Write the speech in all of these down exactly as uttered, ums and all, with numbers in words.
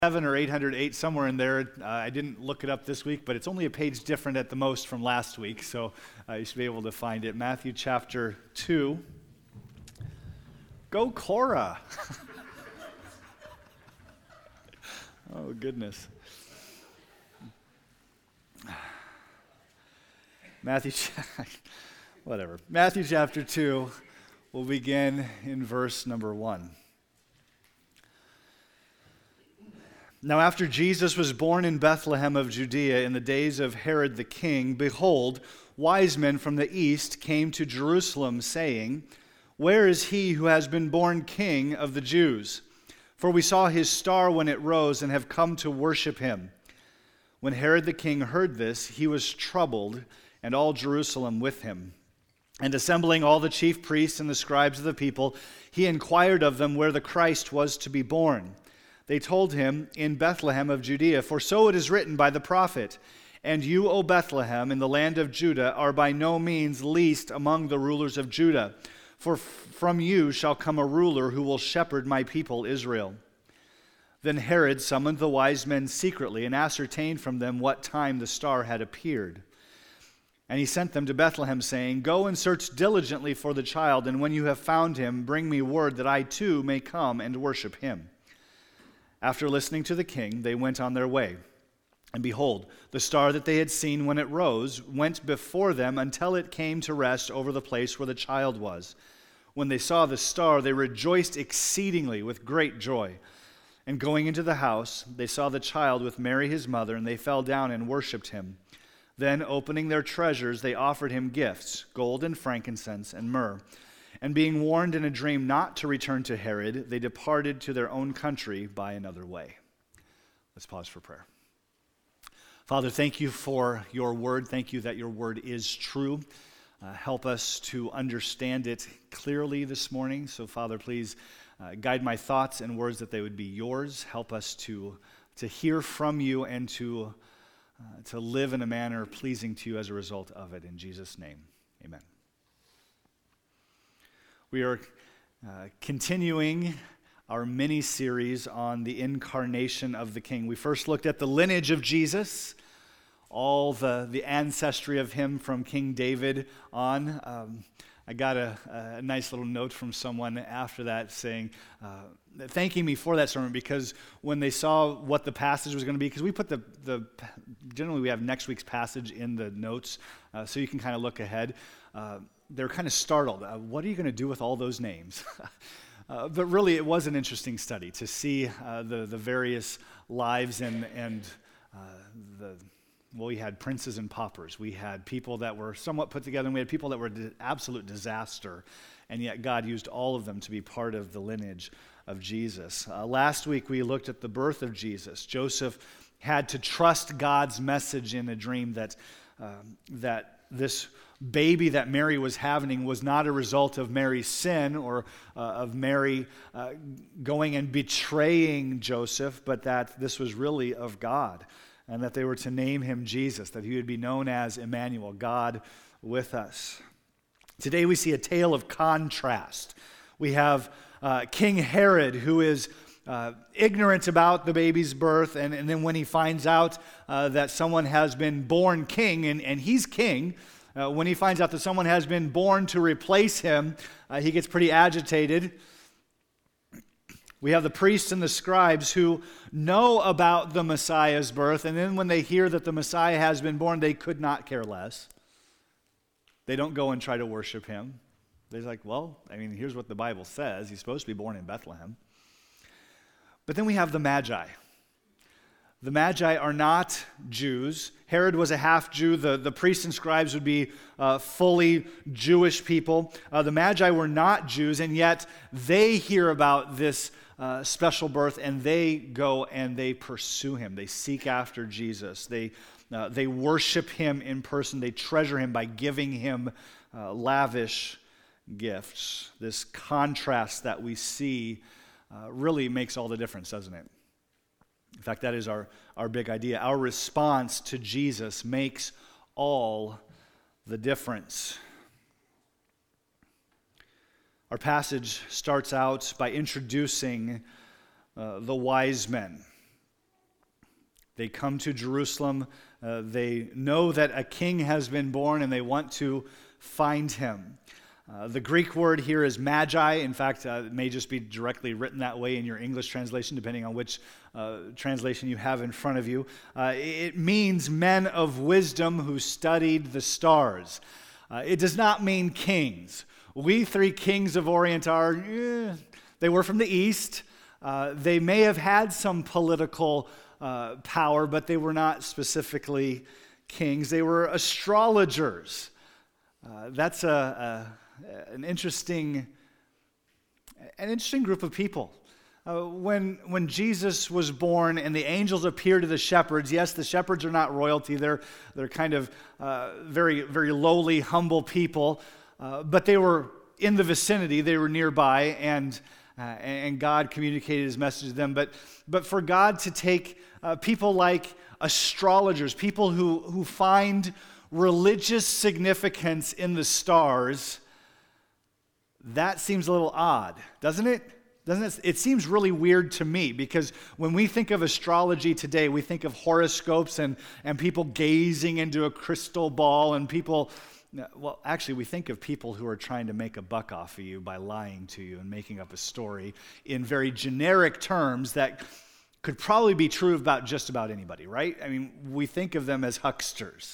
Seven or eight hundred eight, somewhere in there. Uh, I didn't look it up this week, but it's only a page different at the most from last week, so uh, you should be able to find it. Matthew chapter two. Go Cora! Oh, goodness. Matthew, whatever. Matthew chapter two, we'll begin in verse number one. Now after Jesus was born in Bethlehem of Judea in the days of Herod the king, behold, wise men from the east came to Jerusalem, saying, Where is he who has been born King of the Jews? For we saw his star when it rose and have come to worship him. When Herod the king heard this, he was troubled, and all Jerusalem with him. And assembling all the chief priests and the scribes of the people, he inquired of them where the Christ was to be born. They told him, In Bethlehem of Judea, for so it is written by the prophet, And you, O Bethlehem, in the land of Judah, are by no means least among the rulers of Judah, for from you shall come a ruler who will shepherd my people Israel. Then Herod summoned the wise men secretly and ascertained from them what time the star had appeared. And he sent them to Bethlehem, saying, Go and search diligently for the child, and when you have found him, bring me word that I too may come and worship him. After listening to the king, they went on their way. And behold, the star that they had seen when it rose went before them until it came to rest over the place where the child was. When they saw the star, they rejoiced exceedingly with great joy. And going into the house, they saw the child with Mary his mother, and they fell down and worshipped him. Then, opening their treasures, they offered him gifts, gold and frankincense and myrrh. And being warned in a dream not to return to Herod, they departed to their own country by another way. Let's pause for prayer. Father, thank you for your word. Thank you that your word is true. Uh, help us to understand it clearly this morning. So, Father, please uh, guide my thoughts and words that they would be yours. Help us to, to hear from you and to, uh, to live in a manner pleasing to you as a result of it. In Jesus' name, amen. We are uh, continuing our mini-series on the incarnation of the King. We first looked at the lineage of Jesus, all the, the ancestry of him from King David on. Um, I got a, a nice little note from someone after that saying, uh, thanking me for that sermon, because when they saw what the passage was going to be, because we put the, the, generally we have next week's passage in the notes, uh, so you can kind of look ahead. Uh, They're kind of startled. Uh, what are you going to do with all those names? uh, but really, it was an interesting study to see uh, the the various lives and and uh, the well, we had princes and paupers. We had people that were somewhat put together, and we had people that were di- absolute disaster, and yet God used all of them to be part of the lineage of Jesus. Uh, last week, we looked at the birth of Jesus. Joseph had to trust God's message in a dream that um, that this baby that Mary was having was not a result of Mary's sin or uh, of Mary uh, going and betraying Joseph, but that this was really of God, and that they were to name him Jesus, that he would be known as Emmanuel, God with us. Today we see a tale of contrast. We have uh, King Herod, who is Uh, ignorant about the baby's birth, and, and then when he finds out uh, that someone has been born king, and, and he's king, uh, when he finds out that someone has been born to replace him, uh, he gets pretty agitated. We have the priests and the scribes who know about the Messiah's birth, and then when they hear that the Messiah has been born, they could not care less. They don't go and try to worship him. They're like, well, I mean, here's what the Bible says. He's supposed to be born in Bethlehem. But then we have the Magi. The Magi are not Jews. Herod was a half-Jew. The, the priests and scribes would be uh, fully Jewish people. Uh, the Magi were not Jews, and yet they hear about this uh, special birth, and they go and they pursue him. They seek after Jesus. They, uh, they worship him in person. They treasure him by giving him uh, lavish gifts. This contrast that we see Uh, really makes all the difference, doesn't it? In fact, that is our, our big idea. Our response to Jesus makes all the difference. Our passage starts out by introducing uh, the wise men. they come to Jerusalem. Uh, they know that a king has been born, and they want to find him. Uh, the Greek word here is magi. In fact, uh, it may just be directly written that way in your English translation, depending on which uh, translation you have in front of you. Uh, it means men of wisdom who studied the stars. Uh, it does not mean kings. We three kings of Orient are, eh, they were from the east. Uh, they may have had some political uh, power, but they were not specifically kings. They were astrologers. Uh, that's a, a, an interesting, an interesting group of people. Uh, when when Jesus was born and the angels appeared to the shepherds, yes, the shepherds are not royalty. They're they're kind of uh, very very lowly, humble people, uh, but they were in the vicinity. They were nearby, and uh, and God communicated His message to them. But but for God to take uh, people like astrologers, people who who find religious significance in the stars, that seems a little odd, doesn't it? Doesn't it? It seems really weird to me, because when we think of astrology today, we think of horoscopes and, and people gazing into a crystal ball, and people, well, actually we think of people who are trying to make a buck off of you by lying to you and making up a story in very generic terms that could probably be true about just about anybody, right? I mean, we think of them as hucksters.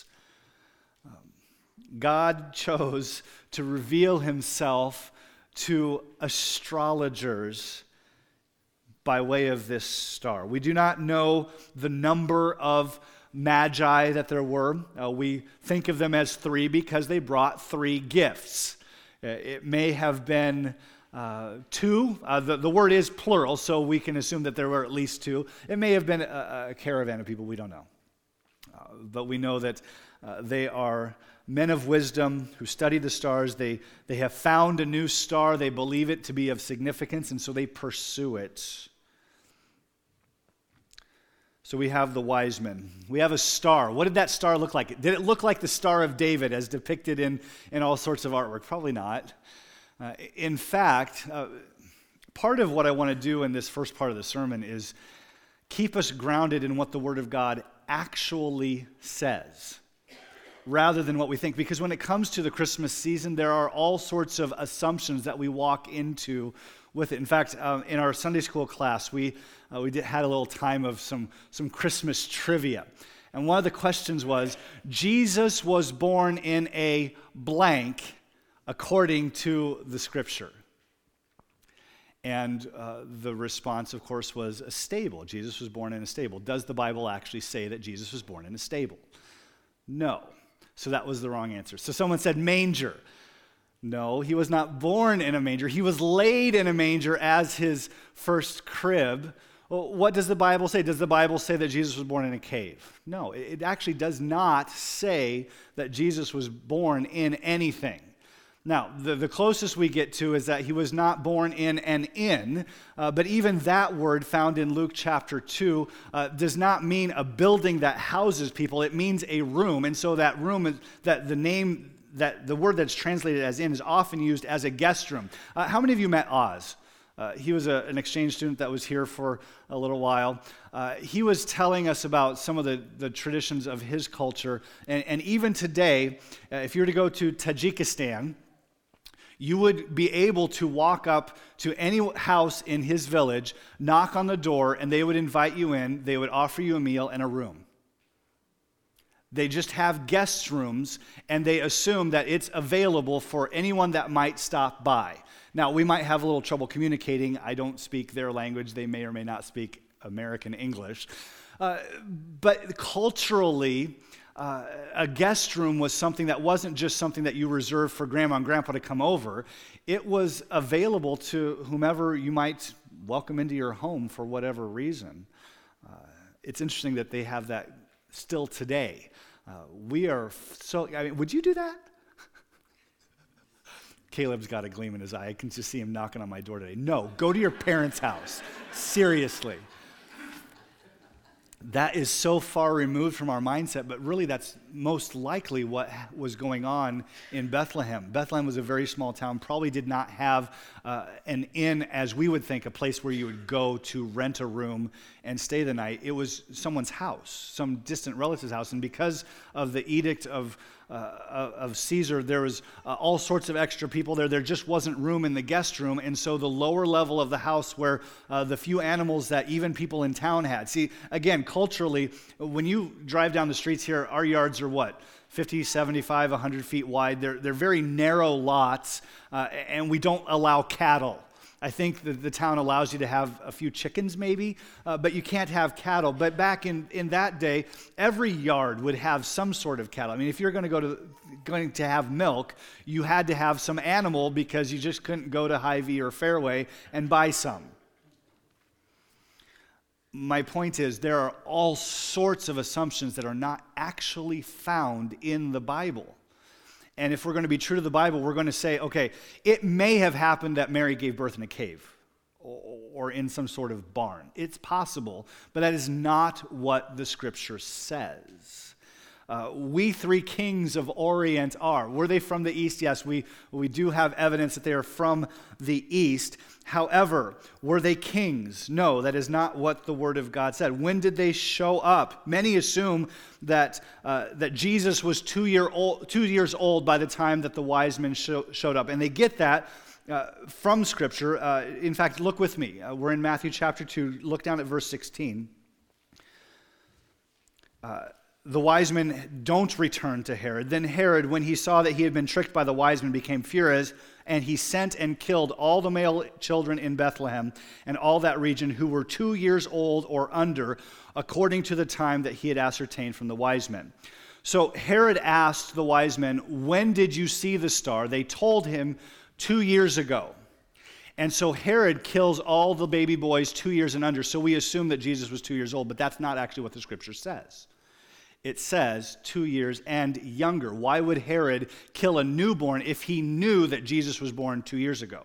God chose to reveal Himself to astrologers by way of this star. We do not know the number of magi that there were. Uh, we think of them as three because they brought three gifts. Uh, it may have been uh, two. Uh, the, the word is plural, so we can assume that there were at least two. It may have been a, a caravan of people. We don't know. Uh, but we know that uh, they are men of wisdom who study the stars. They, they have found a new star. They believe it to be of significance, and so they pursue it. So we have the wise men. We have a star. What did that star look like? Did it look like the Star of David as depicted in, in all sorts of artwork? Probably not. Uh, in fact, uh, part of what I want to do in this first part of the sermon is keep us grounded in what the Word of God actually says, rather than what we think. Because when it comes to the Christmas season, there are all sorts of assumptions that we walk into with it. In fact, uh, in our Sunday school class, we uh, we did, had a little time of some, some Christmas trivia. And one of the questions was, Jesus was born in a blank according to the Scripture. And uh, the response, of course, was a stable. Jesus was born in a stable. Does the Bible actually say that Jesus was born in a stable? No. So that was the wrong answer. So someone said manger. No, he was not born in a manger. He was laid in a manger as his first crib. Well, what does the Bible say? Does the Bible say that Jesus was born in a cave? No, it actually does not say that Jesus was born in anything. Now, the, the closest we get to is that he was not born in an inn, uh, but even that word found in Luke chapter two uh, does not mean a building that houses people. It means a room, and so that room, is, that the name, that the word that's translated as inn is often used as a guest room. Uh, how many of you met Oz? Uh, he was a, an exchange student that was here for a little while. Uh, he was telling us about some of the, the traditions of his culture, and, and even today, uh, if you were to go to Tajikistan, you would be able to walk up to any house in his village, knock on the door, and they would invite you in. They would offer you a meal and a room. They just have guest rooms, and they assume that it's available for anyone that might stop by. Now, we might have a little trouble communicating. I don't speak their language. They may or may not speak American English. Uh, but culturally, Uh, a guest room was something that wasn't just something that you reserved for grandma and grandpa to come over. It was available to whomever you might welcome into your home for whatever reason. Uh, it's interesting that they have that still today. Uh, we are so, I mean, would you do that? Caleb's got a gleam in his eye. I can just see him knocking on my door today. No, go to your parents' house. Seriously. That is so far removed from our mindset, but really that's most likely what was going on in Bethlehem. Bethlehem was a very small town, probably did not have uh, an inn as we would think, a place where you would go to rent a room and stay the night. It was someone's house, some distant relative's house, and because of the edict of Uh, of Caesar, there was uh, all sorts of extra people there. There just wasn't room in the guest room, and so the lower level of the house where uh, the few animals that even people in town had. See, again, culturally, when you drive down the streets here, our yards are what? fifty, seventy-five, one hundred feet wide. They're, they're very narrow lots, uh, and we don't allow cattle. I think that the town allows you to have a few chickens maybe, uh, but you can't have cattle. But back in, in that day, every yard would have some sort of cattle. I mean, if you're going to go to going to have milk, you had to have some animal because you just couldn't go to Hy-Vee or Fairway and buy some. My point is, there are all sorts of assumptions that are not actually found in the Bible. And if we're going to be true to the Bible, we're going to say, okay, it may have happened that Mary gave birth in a cave or in some sort of barn. It's possible, but that is not what the Scripture says. Uh, we three kings of Orient are. Were they from the East? Yes, we, we do have evidence that they are from the East. However, were they kings? No, that is not what the Word of God said. When did they show up? Many assume that uh, that Jesus was two, year old, two years old by the time that the wise men show, showed up. And they get that uh, from Scripture. Uh, in fact, look with me. Uh, we're in Matthew chapter two. Look down at verse sixteen. Uh, The wise men don't return to Herod. Then Herod, when he saw that he had been tricked by the wise men, became furious, and he sent and killed all the male children in Bethlehem and all that region who were two years old or under, according to the time that he had ascertained from the wise men. So Herod asked the wise men, "When did you see the star?" They told him, two years ago. And so Herod kills all the baby boys two years and under. So we assume that Jesus was two years old, but that's not actually what the Scripture says. It says two years and younger. Why would Herod kill a newborn if he knew that Jesus was born two years ago?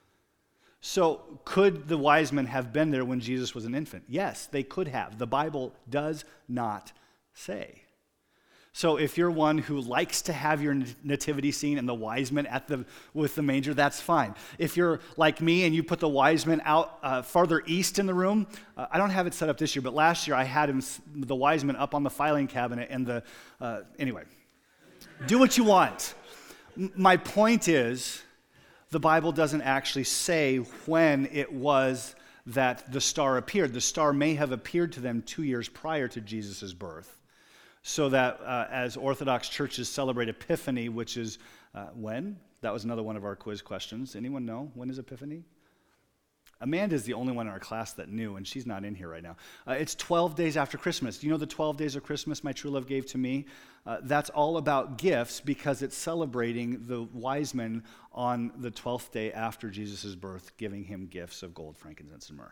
So could the wise men have been there when Jesus was an infant? Yes, they could have. The Bible does not say. So if you're one who likes to have your nativity scene and the wise men at the with the manger, that's fine. If you're like me and you put the wise men out uh, farther east in the room, uh, I don't have it set up this year, but last year I had him, the wise men up on the filing cabinet and the, uh, anyway. Do what you want. M- my point is, the Bible doesn't actually say when it was that the star appeared. The star may have appeared to them two years prior to Jesus' birth. So that uh, as Orthodox churches celebrate Epiphany, which is uh, when? That was another one of our quiz questions. Anyone know? When is Epiphany? Amanda's the only one in our class that knew, and she's not in here right now. Uh, it's twelve days after Christmas. Do you know the twelve days of Christmas my true love gave to me? Uh, that's all about gifts because it's celebrating the wise men on the twelfth day after Jesus' birth, giving him gifts of gold, frankincense, and myrrh.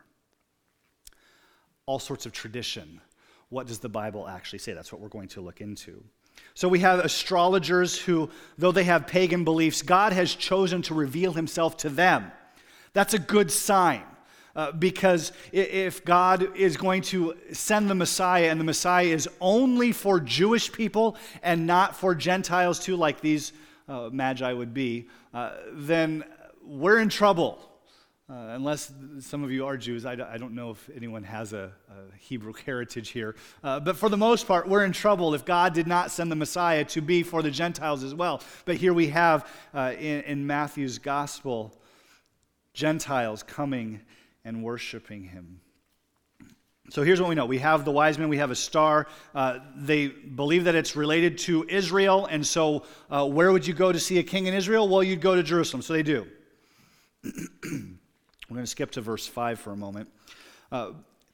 All sorts of tradition. What does the Bible actually say? That's what we're going to look into. So we have astrologers who, though they have pagan beliefs, God has chosen to reveal himself to them. That's a good sign uh, because if God is going to send the Messiah and the Messiah is only for Jewish people and not for Gentiles too, like these uh, magi would be, uh, then we're in trouble. Uh, unless some of you are Jews, I, I don't know if anyone has a, a Hebrew heritage here. Uh, but for the most part, we're in trouble if God did not send the Messiah to be for the Gentiles as well. But here we have uh, in, in Matthew's gospel, Gentiles coming and worshiping him. So here's what we know. We have the wise men. We have a star. Uh, they believe that it's related to Israel. And so uh, where would you go to see a king in Israel? Well, you'd go to Jerusalem. So they do. We're going to skip to verse five for a moment. Uh,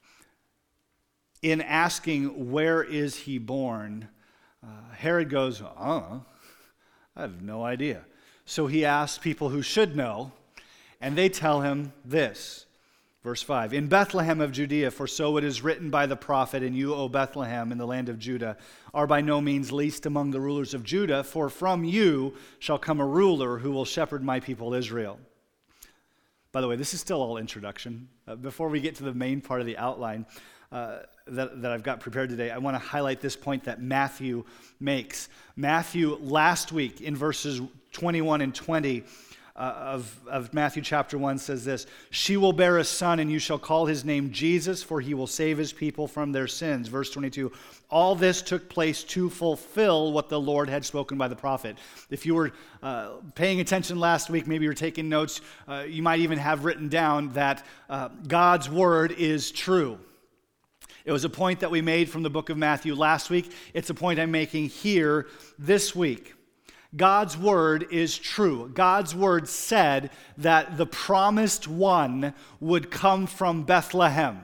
in asking, where is he born, uh, Herod goes, uh, I have no idea. So he asks people who should know, and they tell him this. Verse five, in Bethlehem of Judea, for so it is written by the prophet, and you, O Bethlehem, in the land of Judah, are by no means least among the rulers of Judah, for from you shall come a ruler who will shepherd my people Israel. By the way, this is still all introduction. Uh, before we get to the main part of the outline, uh, that, that I've got prepared today, I want to highlight this point that Matthew makes. Matthew, last week, in verses twenty-one and twenty, Uh, of, of Matthew chapter one says this, "She will bear a son, and you shall call his name Jesus, for he will save his people from their sins." Verse twenty-two, "All this took place to fulfill what the Lord had spoken by the prophet." If you were uh, paying attention last week, maybe you were taking notes, uh, you might even have written down that uh, God's word is true. It was a point that we made from the book of Matthew last week. It's a point I'm making here this week. God's word is true. God's word said that the promised one would come from Bethlehem.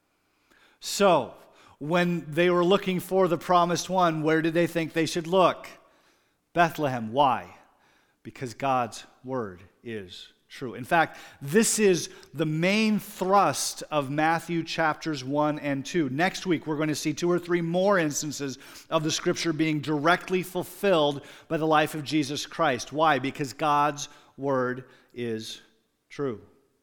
So, when they were looking for the promised one, where did they think they should look? Bethlehem. Why? Because God's word is true. In fact, this is the main thrust of Matthew chapters one and two. Next week, we're going to see two or three more instances of the scripture being directly fulfilled by the life of Jesus Christ. Why? Because God's word is true.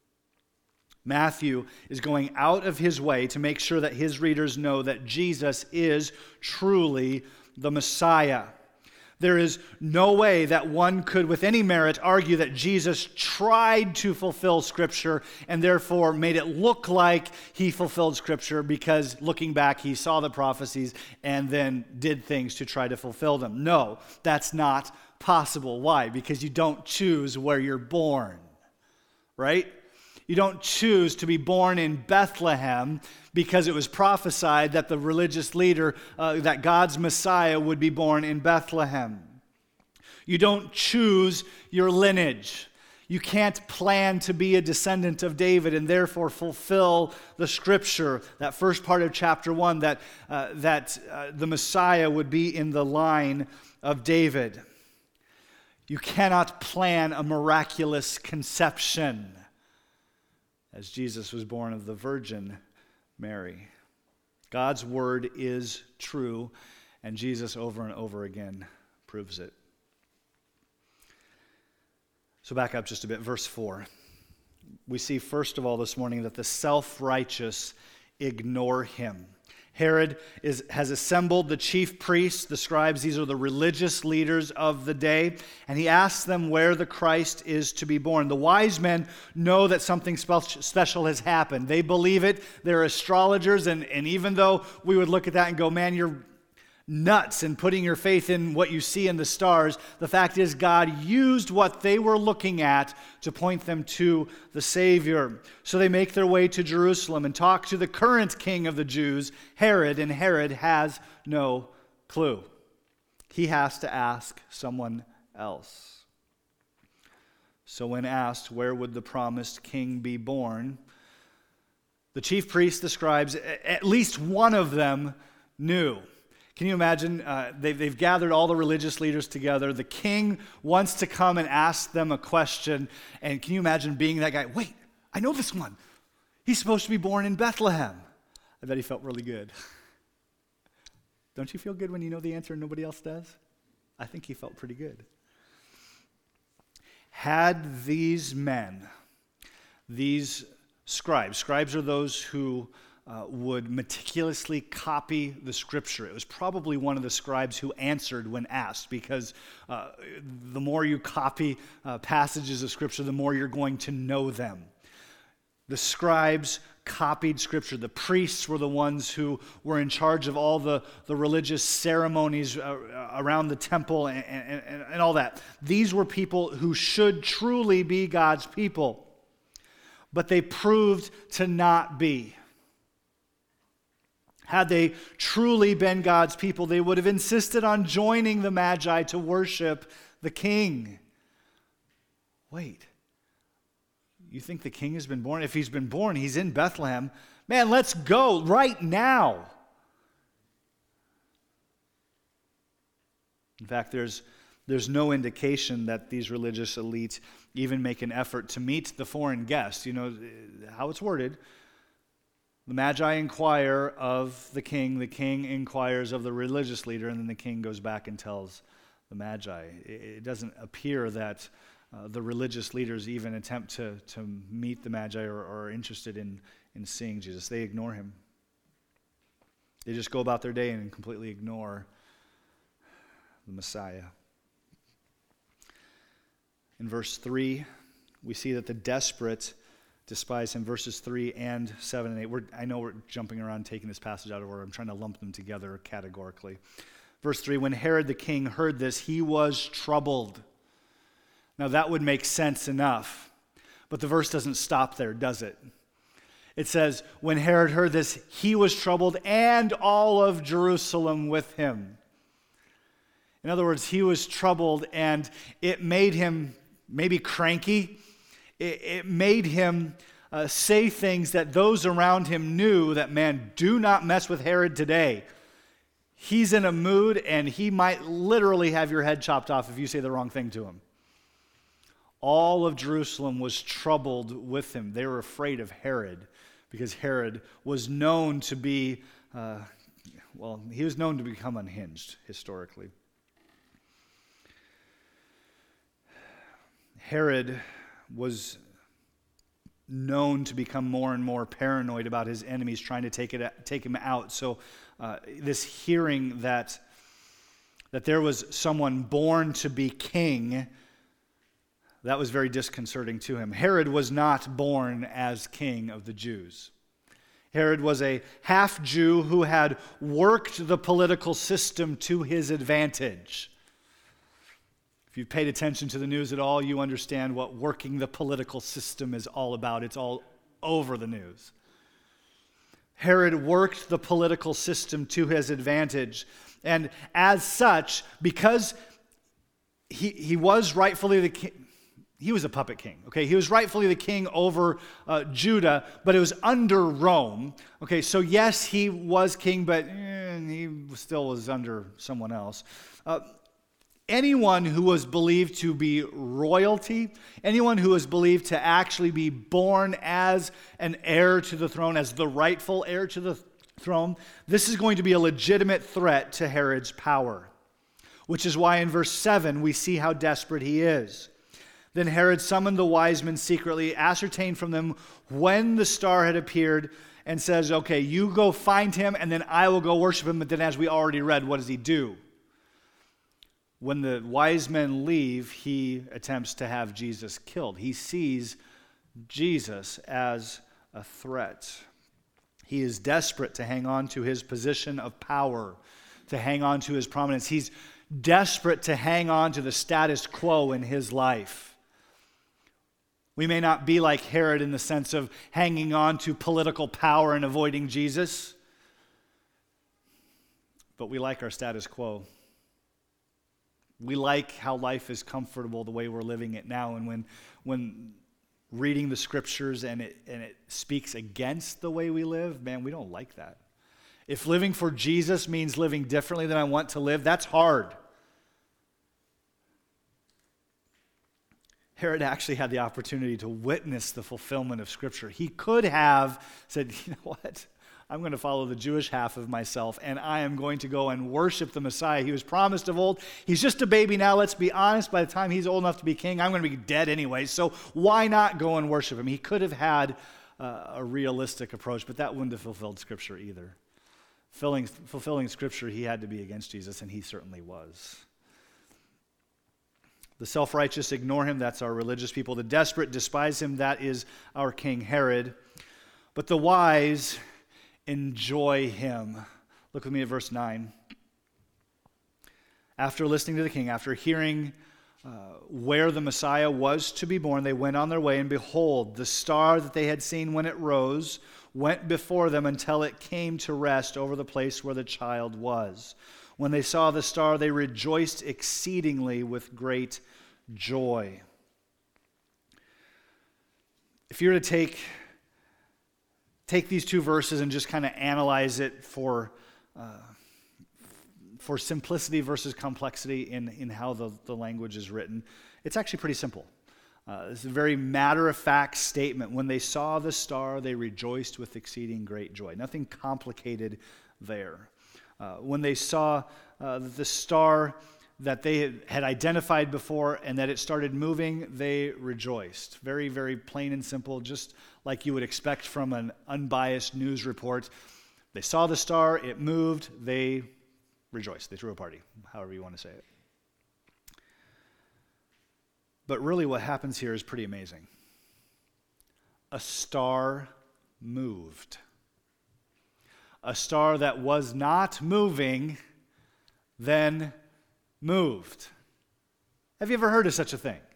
Matthew is going out of his way to make sure that his readers know that Jesus is truly the Messiah. There is no way that one could, with any merit, argue that Jesus tried to fulfill Scripture and therefore made it look like he fulfilled Scripture because, looking back, he saw the prophecies and then did things to try to fulfill them. No, that's not possible. Why? Because you don't choose where you're born, right? You don't choose to be born in Bethlehem because it was prophesied that the religious leader, uh, that God's Messiah would be born in Bethlehem. You don't choose your lineage. You can't plan to be a descendant of David and therefore fulfill the scripture, that first part of chapter one, that, uh, that uh, the Messiah would be in the line of David. You cannot plan a miraculous conception, as Jesus was born of the Virgin Mary. God's word is true, and Jesus over and over again proves it. So back up just a bit, verse four. We see first of all this morning that the self-righteous ignore him. Herod is, has assembled the chief priests, the scribes, these are the religious leaders of the day, and he asks them where the Christ is to be born. The wise men know that something spe- special has happened. They believe it. They're astrologers, and, and even though we would look at that and go, man, you're nuts in putting your faith in what you see in the stars, the fact is God used what they were looking at to point them to the Savior. So they make their way to Jerusalem and talk to the current king of the Jews, Herod, and Herod has no clue. He has to ask someone else. So when asked where would the promised king be born, the chief priests, the scribes, at least one of them knew. Can you imagine? Uh, they've, they've gathered all the religious leaders together. The king wants to come and ask them a question. And can you imagine being that guy? Wait, I know this one. He's supposed to be born in Bethlehem. I bet he felt really good. Don't you feel good when you know the answer and nobody else does? I think he felt pretty good. Had these men, these scribes, scribes are those who Uh, would meticulously copy the scripture. It was probably one of the scribes who answered when asked, because uh, the more you copy uh, passages of scripture, the more you're going to know them. The scribes copied scripture. The priests were the ones who were in charge of all the, the religious ceremonies uh, around the temple and, and, and all that. These were people who should truly be God's people, but they proved to not be. Had they truly been God's people, they would have insisted on joining the Magi to worship the king. Wait, you think the king has been born? If he's been born, he's in Bethlehem. Man, let's go right now. In fact, there's, there's no indication that these religious elites even make an effort to meet the foreign guest. You know how it's worded. The Magi inquire of the king, the king inquires of the religious leader, and then the king goes back and tells the Magi. It doesn't appear that uh, the religious leaders even attempt to, to meet the Magi or, or are interested in, in seeing Jesus. They ignore him. They just go about their day and completely ignore the Messiah. In verse three, we see that the desperate despise him. Verses three and seven and eight. We're, I know we're jumping around taking this passage out of order. I'm trying to lump them together categorically. Verse three, when Herod the king heard this, he was troubled. Now that would make sense enough, but the verse doesn't stop there, does it? It says, when Herod heard this, he was troubled, and all of Jerusalem with him. In other words, he was troubled, and it made him maybe cranky. It, it made him uh, say things that those around him knew that, man, do not mess with Herod today. He's in a mood, and he might literally have your head chopped off if you say the wrong thing to him. All of Jerusalem was troubled with him. They were afraid of Herod because Herod was known to be, uh, well, he was known to become unhinged historically. Herod was known to become more and more paranoid about his enemies trying to take it take him out. So uh, this hearing that that there was someone born to be king, that was very disconcerting to him. Herod was not born as king of the Jews. Herod was a half-Jew who had worked the political system to his advantage. If you've paid attention to the news at all, you understand what working the political system is all about. It's all over the news. Herod worked the political system to his advantage. And as such, because he, he was rightfully the king, he was a puppet king, okay? He was rightfully the king over uh, Judah, but it was under Rome. Okay, so yes, he was king, but eh, he still was under someone else. Uh, anyone who was believed to be royalty, anyone who was believed to actually be born as an heir to the throne, as the rightful heir to the throne, this is going to be a legitimate threat to Herod's power, which is why in verse seven we see how desperate he is. Then Herod summoned the wise men secretly, ascertained from them when the star had appeared, and says, okay, you go find him, and then I will go worship him. But then as we already read, what does he do? When the wise men leave, he attempts to have Jesus killed. He sees Jesus as a threat. He is desperate to hang on to his position of power, to hang on to his prominence. He's desperate to hang on to the status quo in his life. We may not be like Herod in the sense of hanging on to political power and avoiding Jesus, but we like our status quo. We like how life is comfortable the way we're living it now. And when when reading the scriptures and it and it speaks against the way we live, man, we don't like that. If living for Jesus means living differently than I want to live, that's hard. Herod actually had the opportunity to witness the fulfillment of Scripture. He could have said, you know what? I'm going to follow the Jewish half of myself, and I am going to go and worship the Messiah. He was promised of old. He's just a baby now. Let's be honest. By the time he's old enough to be king, I'm going to be dead anyway, so why not go and worship him? He could have had uh, a realistic approach, but that wouldn't have fulfilled Scripture either. Fulfilling, fulfilling Scripture, he had to be against Jesus, and he certainly was. The self-righteous ignore him. That's our religious people. The desperate despise him. That is our King Herod. But the wise enjoy him. Look with me at verse nine. After listening to the king, after hearing uh, where the Messiah was to be born, they went on their way, and behold, the star that they had seen when it rose went before them until it came to rest over the place where the child was. When they saw the star, they rejoiced exceedingly with great joy. If you were to take, take these two verses and just kind of analyze it for, uh, for simplicity versus complexity in, in how the, the language is written, it's actually pretty simple. Uh, it's a very matter-of-fact statement. When they saw the star, they rejoiced with exceeding great joy. Nothing complicated there. Uh, when they saw uh, the star that they had, had identified before and that it started moving, they rejoiced. Very, very plain and simple, just like you would expect from an unbiased news report. They saw the star, it moved, they rejoiced. They threw a party, however you want to say it. But really what happens here is pretty amazing. A star moved. A star that was not moving, then moved. Have you ever heard of such a thing?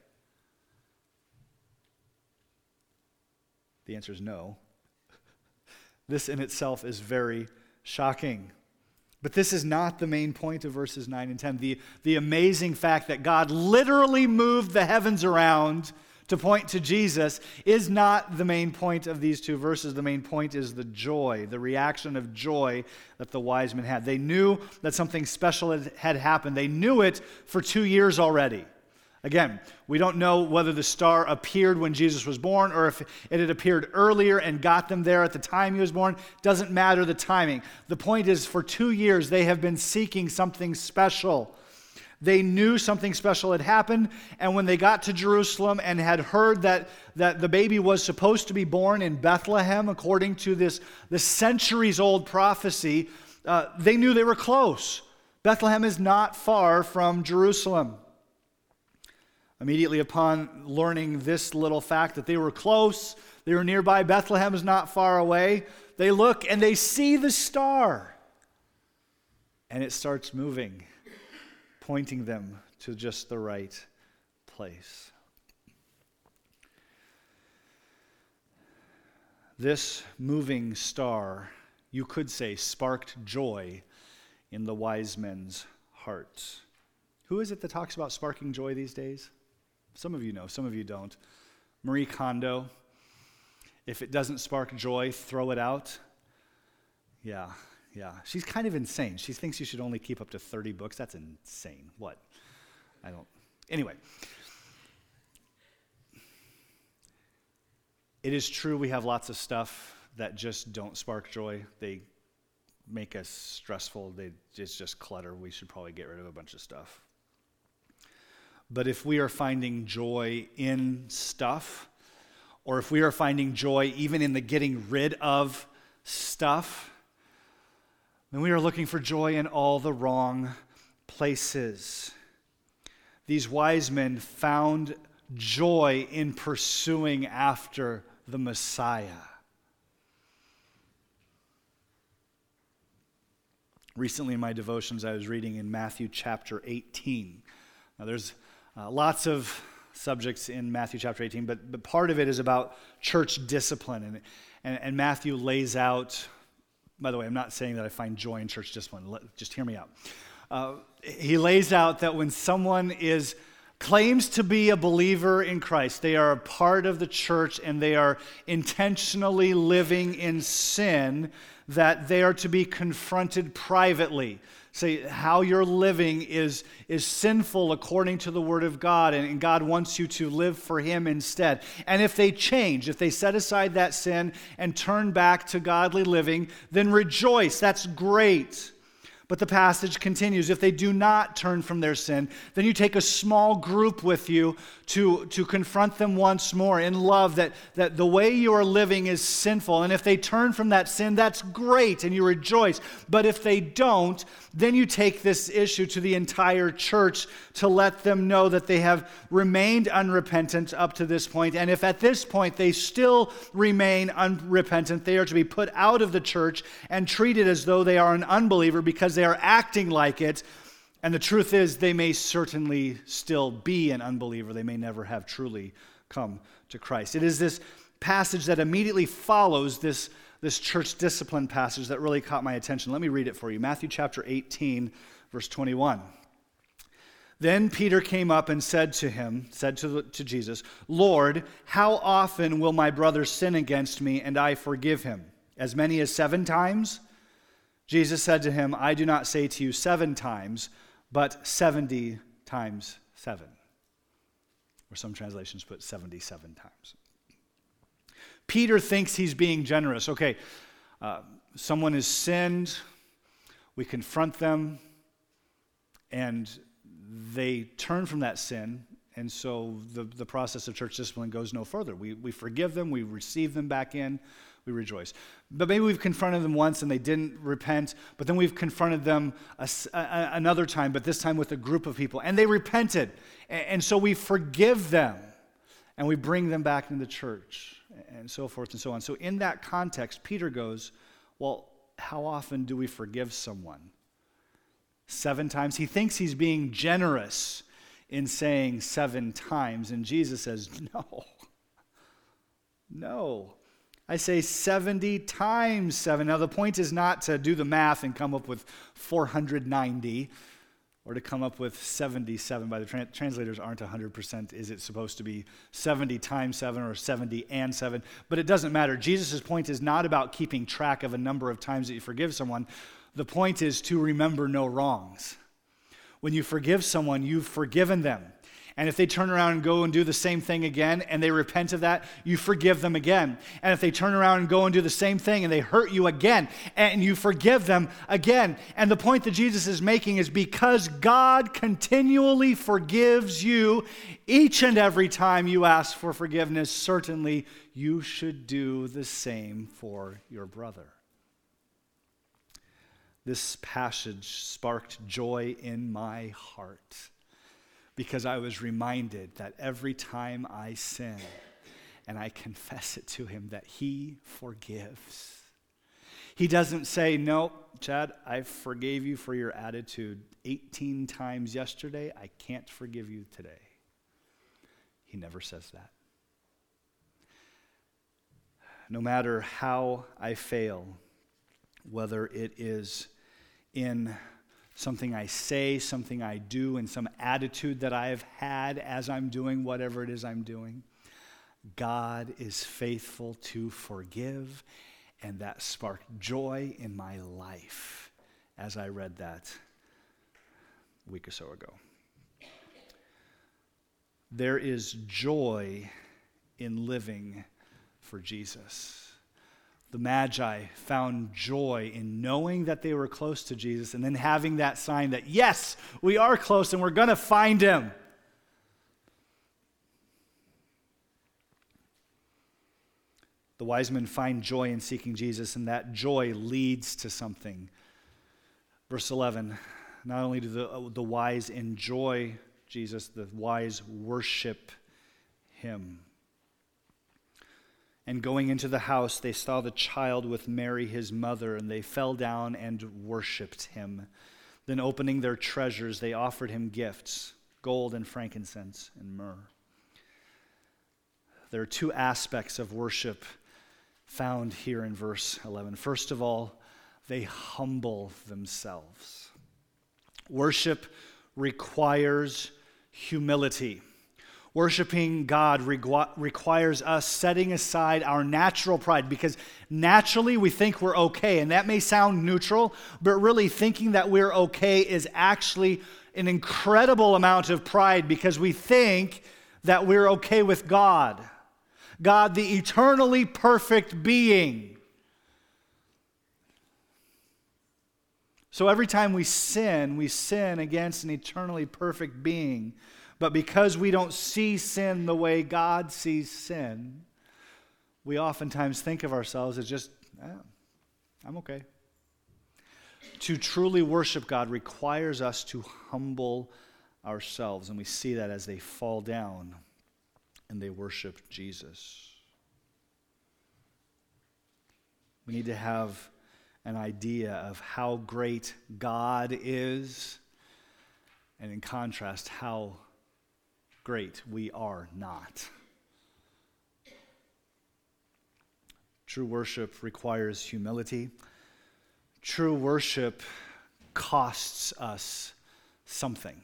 The answer is no. This in itself is very shocking. But this is not the main point of verses nine and ten. The, the amazing fact that God literally moved the heavens around to point to Jesus is not the main point of these two verses. The main point is the joy, the reaction of joy that the wise men had. They knew that something special had, had happened. They knew it for two years already. Again, we don't know whether the star appeared when Jesus was born or if it had appeared earlier and got them there at the time he was born. Doesn't matter the timing. The point is, for two years, they have been seeking something special. They knew something special had happened, and when they got to Jerusalem and had heard that, that the baby was supposed to be born in Bethlehem, according to this, this centuries-old prophecy, uh, they knew they were close. Bethlehem is not far from Jerusalem. Immediately upon learning this little fact that they were close, they were nearby, Bethlehem is not far away, they look and they see the star. And it starts moving, pointing them to just the right place. This moving star, you could say, sparked joy in the wise men's hearts. Who is it that talks about sparking joy these days? Some of you know, some of you don't. Marie Kondo. If it doesn't spark joy, throw it out. Yeah, yeah. She's kind of insane. She thinks you should only keep up to thirty books. That's insane. What? I don't. Anyway. It is true we have lots of stuff that just don't spark joy. They make us stressful. They, it's just clutter. We should probably get rid of a bunch of stuff. But if we are finding joy in stuff, or if we are finding joy even in the getting rid of stuff, then we are looking for joy in all the wrong places. These wise men found joy in pursuing after the Messiah. Recently in my devotions, I was reading in Matthew chapter eighteen. Now there's Uh, lots of subjects in Matthew chapter eighteen, but, but part of it is about church discipline. And, and, and Matthew lays out, by the way, I'm not saying that I find joy in church discipline. Let, just hear me out. Uh, he lays out that when someone is claims to be a believer in Christ, they are a part of the church and they are intentionally living in sin, that they are to be confronted privately. Say how you're living is, is sinful according to the Word of God, and, and God wants you to live for Him instead. And if they change, if they set aside that sin and turn back to godly living, then rejoice. That's great. But the passage continues. If they do not turn from their sin, then you take a small group with you to, to confront them once more in love that, that the way you are living is sinful. And if they turn from that sin, that's great and you rejoice. But if they don't, then you take this issue to the entire church to let them know that they have remained unrepentant up to this point. And if at this point they still remain unrepentant, they are to be put out of the church and treated as though they are an unbeliever because they are acting like it. And the truth is, they may certainly still be an unbeliever. They may never have truly come to Christ. It is this passage that immediately follows this, this church discipline passage that really caught my attention. Let me read it for you. Matthew chapter eighteen, verse twenty-one. Then Peter came up and said to him, said to, the, to Jesus, "Lord, how often will my brother sin against me and I forgive him? As many as seven times?" Jesus said to him, "I do not say to you seven times, but seventy times seven." Or some translations put seventy-seven times. Peter thinks he's being generous. Okay, uh, someone has sinned, we confront them, and they turn from that sin, and so the, the process of church discipline goes no further. We, we forgive them, we receive them back in, we rejoice. But maybe we've confronted them once and they didn't repent, but then we've confronted them a, a, another time, but this time with a group of people, and they repented. And, and so we forgive them, and we bring them back into the church, and so forth and so on. So in that context, Peter goes, well, how often do we forgive someone? Seven times? He thinks he's being generous in saying seven times, and Jesus says, no, no. I say seventy times seven. Now, the point is not to do the math and come up with four hundred ninety or to come up with seventy-seven. By the tra- translators aren't one hundred percent. Is it supposed to be seventy times seven or seventy and seven? But it doesn't matter. Jesus' point is not about keeping track of a number of times that you forgive someone. The point is to remember no wrongs. When you forgive someone, you've forgiven them. And if they turn around and go and do the same thing again, and they repent of that, you forgive them again. And if they turn around and go and do the same thing, and they hurt you again, and you forgive them again. And the point that Jesus is making is because God continually forgives you each and every time you ask for forgiveness, certainly you should do the same for your brother. This passage sparked joy in my heart, because I was reminded that every time I sin and I confess it to him, that he forgives. He doesn't say, no, Chad, I forgave you for your attitude eighteen times yesterday. I can't forgive you today. He never says that. No matter how I fail, whether it is in something I say, something I do, and some attitude that I have had as I'm doing whatever it is I'm doing, God is faithful to forgive, and that sparked joy in my life as I read that a week or so ago. There is joy in living for Jesus. The Magi found joy in knowing that they were close to Jesus and then having that sign that, yes, we are close and we're going to find him. The wise men find joy in seeking Jesus, and that joy leads to something. Verse eleven, not only do the, the wise enjoy Jesus, the wise worship him. And going into the house, they saw the child with Mary, his mother, and they fell down and worshiped him. Then opening their treasures, they offered him gifts, gold and frankincense and myrrh. There are two aspects of worship found here in verse eleven. First of all, they humble themselves. Worship requires humility. Worshiping God requ- requires us setting aside our natural pride, because naturally we think we're okay, and that may sound neutral, but really thinking that we're okay is actually an incredible amount of pride, because we think that we're okay with God. God, the eternally perfect being. So every time we sin, we sin against an eternally perfect being. But because we don't see sin the way God sees sin, we oftentimes think of ourselves as just, eh, I'm okay. To truly worship God requires us to humble ourselves, and we see that as they fall down and they worship Jesus. We need to have an idea of how great God is, and in contrast, how great we are not. True worship requires humility. True worship costs us something.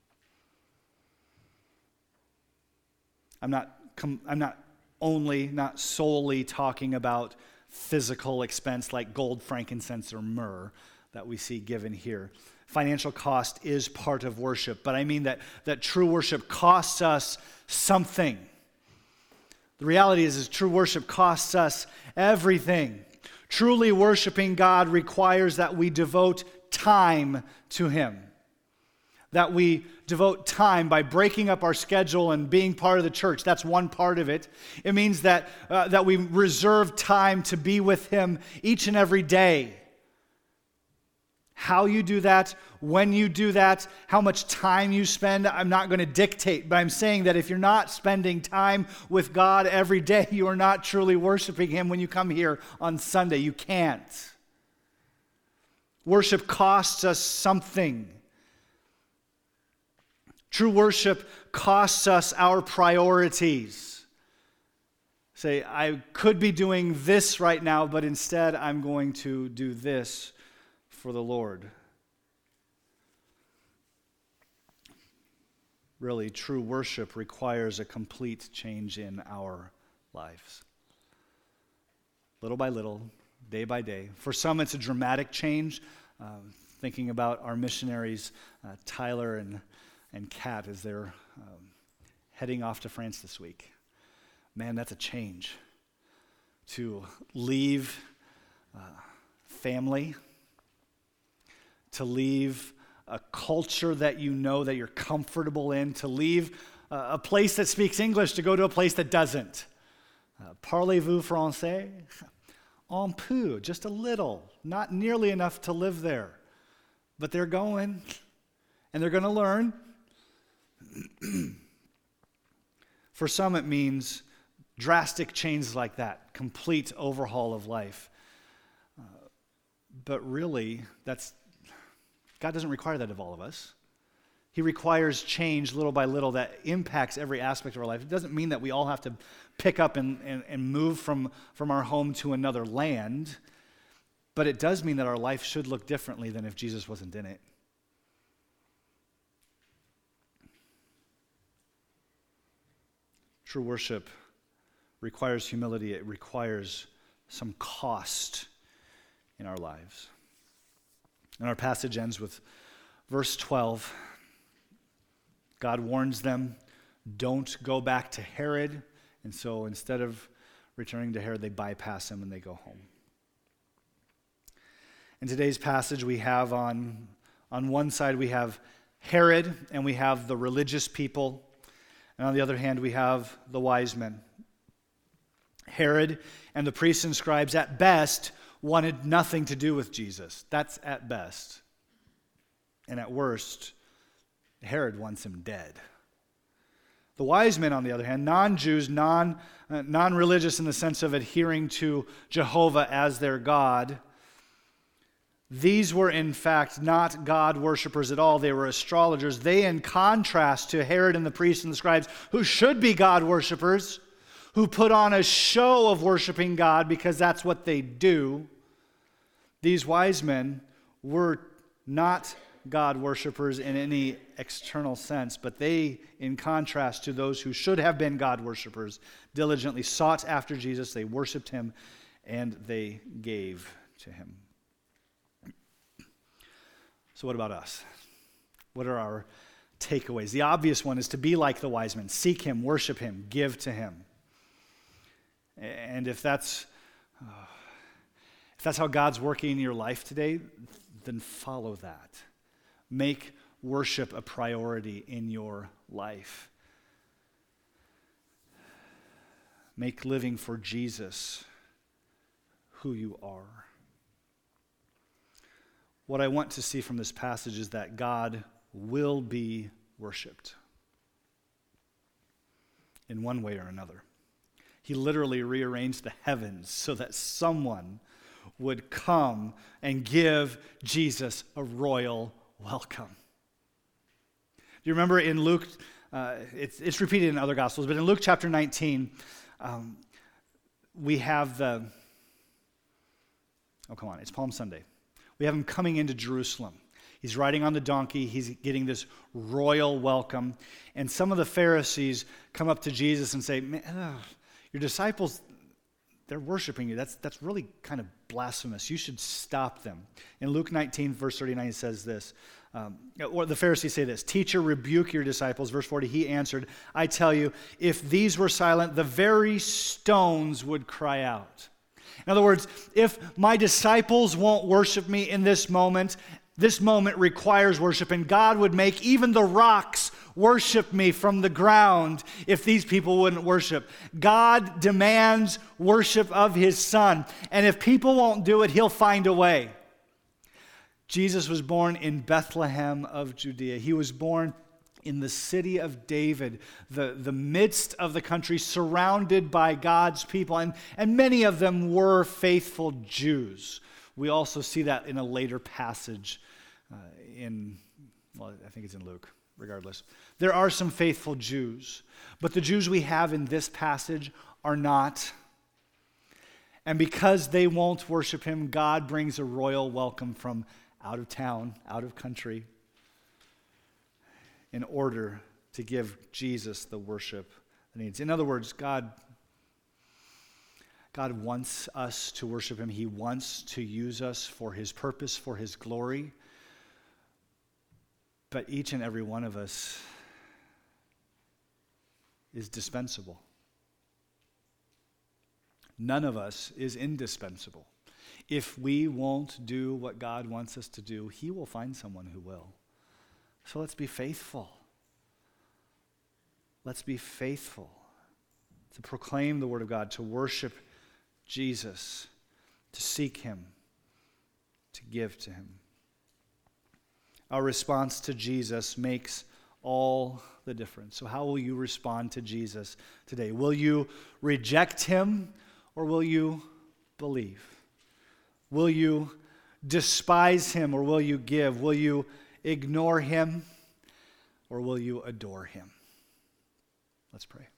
I'm not I'm not only, not solely talking about physical expense like gold, frankincense, or myrrh that we see given here. Financial cost is part of worship, but I mean that, that true worship costs us something. The reality is, is true worship costs us everything. Truly worshiping God requires that we devote time to him. that we devote time by breaking up our schedule and being part of the church. That's one part of it. It means that, uh, that we reserve time to be with Him each and every day. How you do that, when you do that, how much time you spend, I'm not going to dictate, but I'm saying that if you're not spending time with God every day, you are not truly worshiping Him when you come here on Sunday. You can't. Worship costs us something. True worship costs us our priorities. Say, I could be doing this right now, but instead I'm going to do this for the Lord. Really, true worship requires a complete change in our lives. Little by little, day by day. For some, it's a dramatic change. Uh, thinking about our missionaries, uh, Tyler and and Kat, as they're um, heading off to France this week. Man, that's a change. To leave uh, family, to leave a culture that you know, that you're comfortable in, to leave uh, a place that speaks English to go to a place that doesn't. Uh, Parlez-vous français? Un peu, just a little, not nearly enough to live there. But they're going, and they're going to learn. For some, it means drastic changes like that, complete overhaul of life. Uh, but really, that's God doesn't require that of all of us. He requires change little by little that impacts every aspect of our life. It doesn't mean that we all have to pick up and, and, and move from, from our home to another land, but it does mean that our life should look differently than if Jesus wasn't in it. True worship requires humility. It requires some cost in our lives. And our passage ends with verse twelve. God warns them, don't go back to Herod. And so instead of returning to Herod, they bypass him and they go home. In today's passage, we have on, on one side, we have Herod, and we have the religious people. And on the other hand, we have the wise men. Herod and the priests and scribes, at best, wanted nothing to do with Jesus. That's at best. And at worst, Herod wants him dead. The wise men, on the other hand, non-Jews, non, uh, non-religious in the sense of adhering to Jehovah as their God, these were in fact not God worshipers at all. They were astrologers. They, in contrast to Herod and the priests and the scribes, who should be God worshipers, who put on a show of worshiping God because that's what they do, these wise men were not God worshipers in any external sense, but they, in contrast to those who should have been God worshipers, diligently sought after Jesus, they worshiped him, and they gave to him. So what about us? What are our takeaways? The obvious one is to be like the wise men. Seek him, worship him, give to him. And if that's uh, if that's how God's working in your life today, then follow that. Make worship a priority in your life. Make living for Jesus who you are. What I want to see from this passage is that God will be worshiped in one way or another. He literally rearranged the heavens so that someone would come and give Jesus a royal welcome. Do you remember in Luke, uh, it's, it's repeated in other Gospels, but in Luke chapter nineteen, um, we have the, oh come on, it's Palm Sunday. We have him coming into Jerusalem. He's riding on the donkey. He's getting this royal welcome. And some of the Pharisees come up to Jesus and say, Man, ugh, your disciples, they're worshiping you. That's, that's really kind of blasphemous. You should stop them. In Luke nineteen, verse thirty-nine, it says this. Um, or the Pharisees say this, Teacher, rebuke your disciples. Verse forty, he answered, I tell you, if these were silent, the very stones would cry out. In other words, if my disciples won't worship me in this moment, This moment requires worship, and God would make even the rocks worship me from the ground if these people wouldn't worship. God demands worship of his Son, and if people won't do it, he'll find a way. Jesus was born in Bethlehem of Judea. He was born in the city of David, the, the midst of the country, surrounded by God's people, and, and many of them were faithful Jews. We also see that in a later passage uh, in, well, I think it's in Luke, regardless. There are some faithful Jews, but the Jews we have in this passage are not. And because they won't worship him, God brings a royal welcome from out of town, out of country, in order to give Jesus the worship that he needs. In other words, God God wants us to worship him. He wants to use us for his purpose, for his glory. But each and every one of us is dispensable. None of us is indispensable. If we won't do what God wants us to do, he will find someone who will. So let's be faithful. Let's be faithful to proclaim the word of God, to worship Jesus, to seek him, to give to him. Our response to Jesus makes all the difference. So how will you respond to Jesus today? Will you reject him or will you believe? Will you despise him or will you give? Will you ignore him or will you adore him? Let's pray.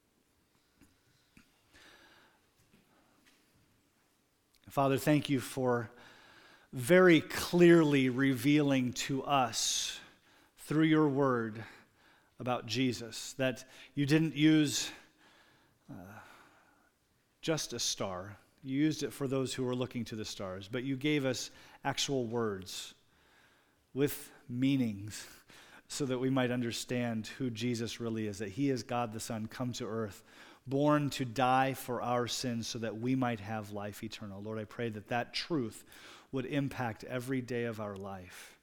Father, thank you for very clearly revealing to us through your word about Jesus, that you didn't use uh, just a star. You used it for those who were looking to the stars, but you gave us actual words with meanings so that we might understand who Jesus really is, that he is God the Son, come to earth, born to die for our sins so that we might have life eternal. Lord, I pray that that truth would impact every day of our life.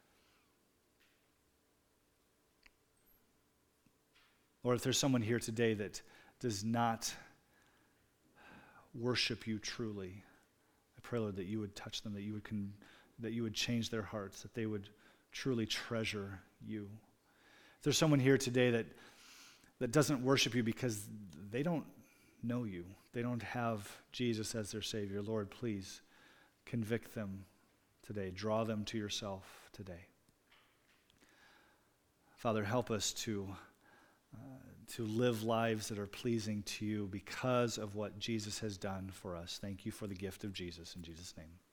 Lord, if there's someone here today that does not worship you truly, I pray, Lord, that you would touch them, that you would con- that you would change their hearts, that they would truly treasure you. If there's someone here today that that doesn't worship you because they don't know you, they don't have Jesus as their Savior, Lord, please convict them today. Draw them to yourself today. Father, help us to, uh, to live lives that are pleasing to you because of what Jesus has done for us. Thank you for the gift of Jesus. In Jesus' name.